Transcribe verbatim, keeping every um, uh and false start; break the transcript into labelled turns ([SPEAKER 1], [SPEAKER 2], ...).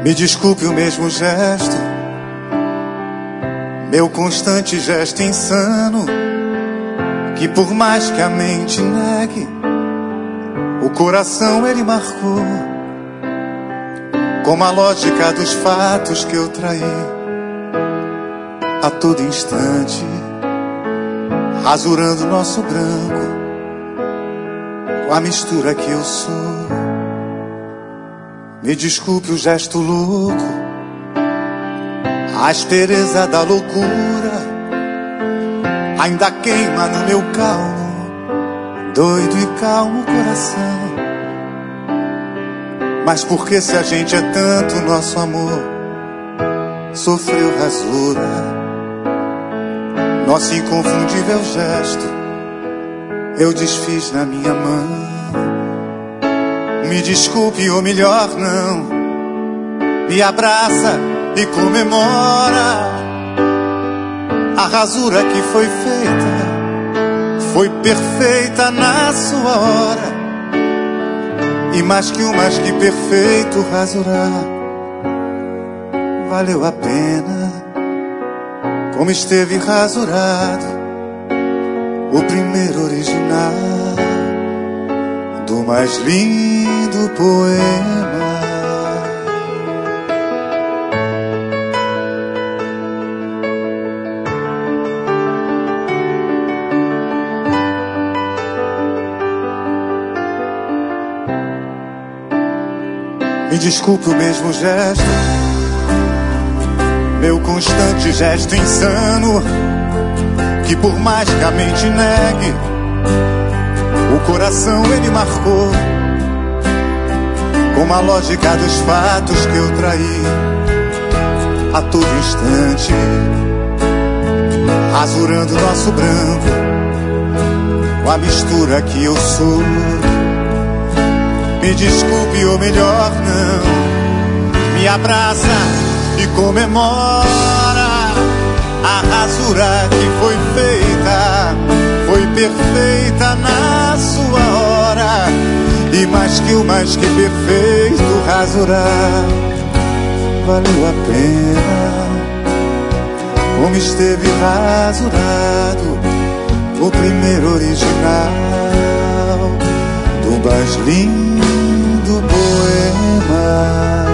[SPEAKER 1] Me desculpe o mesmo gesto, meu constante gesto insano, que por mais que a mente negue, o coração ele marcou, como a lógica dos fatos que eu traí. A todo instante, rasurando nosso branco, com a mistura que eu sou. Me desculpe o gesto louco, a aspereza da loucura ainda queima no meu calmo, doido e calmo coração. Mas por que, se a gente é tanto, nosso amor sofreu rasura? Nosso inconfundível gesto eu desfiz na minha mão. Me desculpe, ou melhor não, me abraça e comemora. A rasura que foi feita foi perfeita na sua hora, e mais que o mais que perfeito rasurar valeu a pena, como esteve rasurado o primeiro original do mais lindo poema. Me desculpe o mesmo gesto, meu constante gesto insano, que por mais que a mente negue, o coração ele marcou, como a lógica dos fatos que eu traí. A todo instante, rasurando nosso branco, com a mistura que eu sou. Me desculpe, ou melhor não, me abraça e comemora. A rasura que foi feita foi perfeita na sua hora, e mais que o mais que perfeito rasurar valeu a pena, como esteve rasurado o primeiro original do mais lindo poema.